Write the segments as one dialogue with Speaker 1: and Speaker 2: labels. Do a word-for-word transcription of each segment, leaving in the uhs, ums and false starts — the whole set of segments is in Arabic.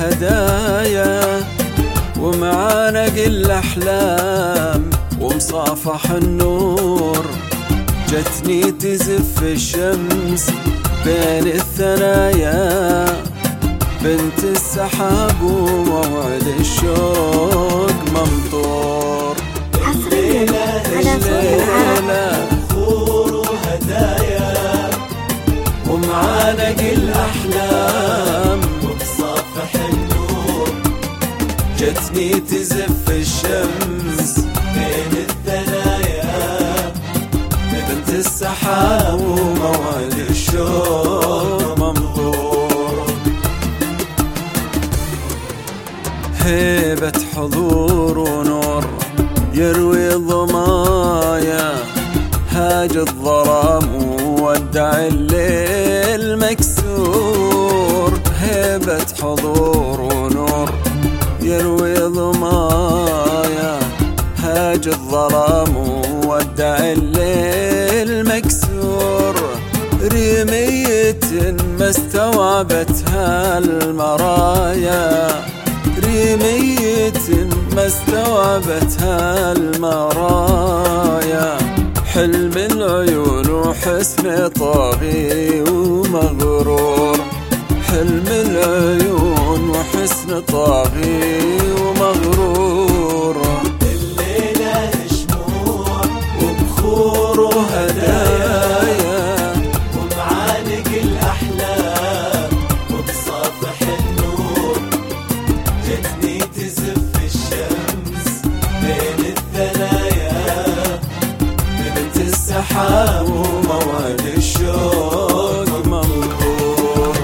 Speaker 1: وهدايا ومعانق الأحلام ومصافح النور. جتني تزف الشمس بين الثنايا بنت السحاب وموعد الشوق ممطور.
Speaker 2: حصريا على
Speaker 1: الليلة بخور وهدايا ومعانق الأحلام وبصافح النور. جتني تزف الشمس بين الثنايا بنت السحاب وموعد الشوق ممطور. هيبة حضور ونور يروي ضمايا هاج الظلام وودع الليل مكسور. هيبة حضور ونور يروي ضمايا هاج الظلام وودع الليل مكسور. ريمية ما استوعبتها المرايا ريمية ما استوعبتها المرايا. حلم العيون وحسن طاغي ومغرور. حلم العيون وحسن طاغي ومغرور.
Speaker 3: الليلة شموع وبخور
Speaker 1: وهدايا
Speaker 3: ومعانق الأحلام وبصافح النور. جتني تزف الشمس بين الثنايا بنت السحاب وموعد الشوق ممطور.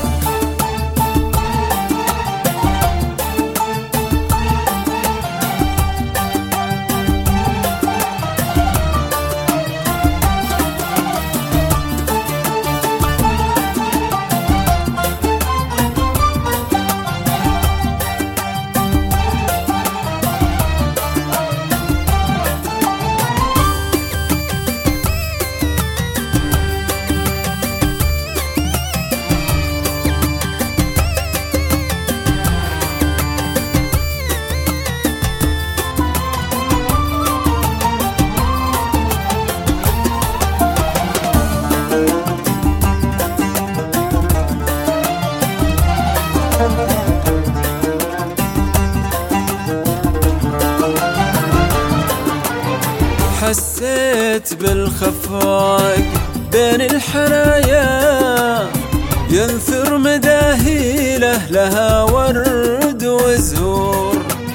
Speaker 1: حسيت بالخفاق بين الحنايا ينثر مداهيله لها ورد وزهور.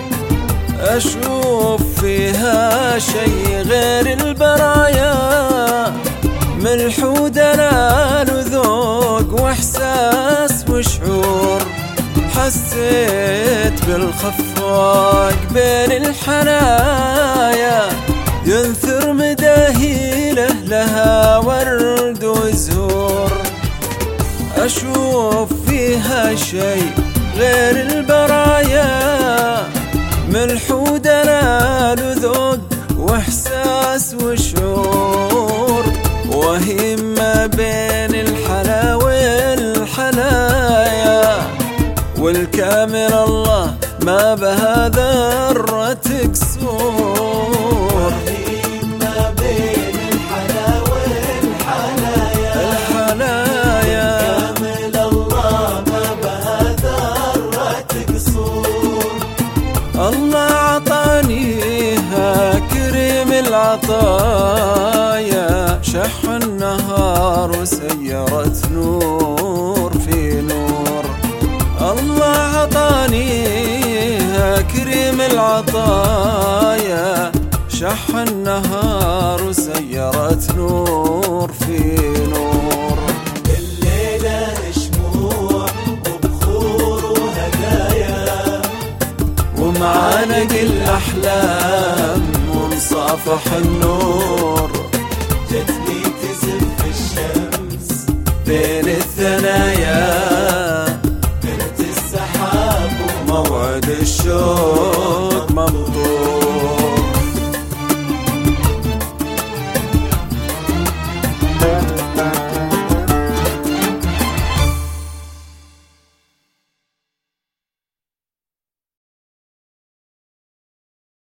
Speaker 1: أشوف فيها شي غير البرايا ملح ودلال وذوق وإحساس وشعور. حسيت بالخفاق بين الحنايا ينثر مداهيله لها ورد وزهور. أشوف فيها شي غير البرايا ملح ودلال وذوق وإحساس وشعور. وهي ما بين الحلا والحلايا والكامل الله ما بها ذرة قصور.
Speaker 3: ما بين الحلا والحلايا
Speaker 1: الحلايا
Speaker 3: كامل الله ما بها ذرة قصور.
Speaker 1: الله عطانيها كريم العطايا شح النهار وسيرت نور في نور. الله عطانيها كريم العطايا شح النهار وسيرت نور في نور.
Speaker 3: الليلة شموع وبخور وهدايا
Speaker 1: ومعانق الأحلام ومصافح النور.